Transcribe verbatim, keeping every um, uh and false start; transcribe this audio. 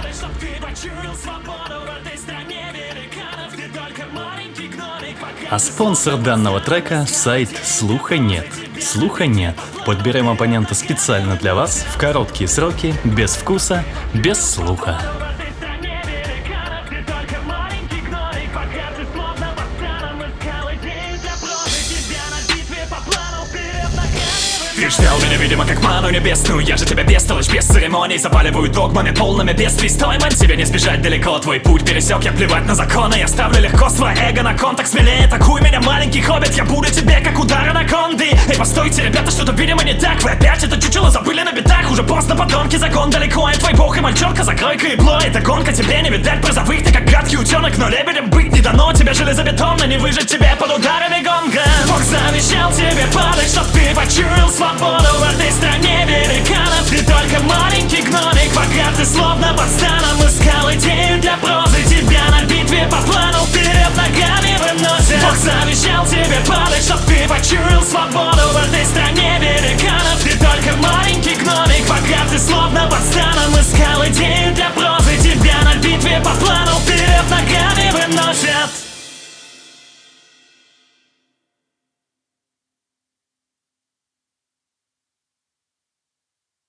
падай, чтоб ты почуял свободу в этой стране великанов. Ты только маленький гномик, пока... А спонсор данного трека — сайт Слуха Нет. Слуха Нет. Подберем оппонента специально для вас в короткие сроки, без вкуса, без слуха. Ты ждал меня, видимо, как ману небесную. Я же тебя бестолочь, без церемоний. Запаливаю догмами, полными бедствий. Стой, мэн, тебе не сбежать далеко. Твой путь пересек, я плевать на законы. Я ставлю легко свое эго на кон. Так смелее атакуй меня, маленький хоббит. Я буду тебе, как удар анаконды. Эй, постойте, ребята, что-то, видимо, не так. Вы опять это чучело забыли на бедах. Уже поздно, подонки, закон далеко. Я твой бог и мальчонка, закрой-ка ебло. Это гонка, тебе не видать призовых. Ты как гадкий утенок, но лебедем быть не дано. Тебя железобетонно, не выжить тебе под ударами гонга. Бог завещал тебе падать, чтоб ты почуял свободу в этой стране великанов. Ты только маленький гномик, пока ты словно под станом искал идею для прозы. Тебя на битве по плану вперед ногами выносят. Бог завещал тебе падать, чтоб ты почуял свободу в этой стране великанов. Ты только маленький гномик, пока ты словно под станом искал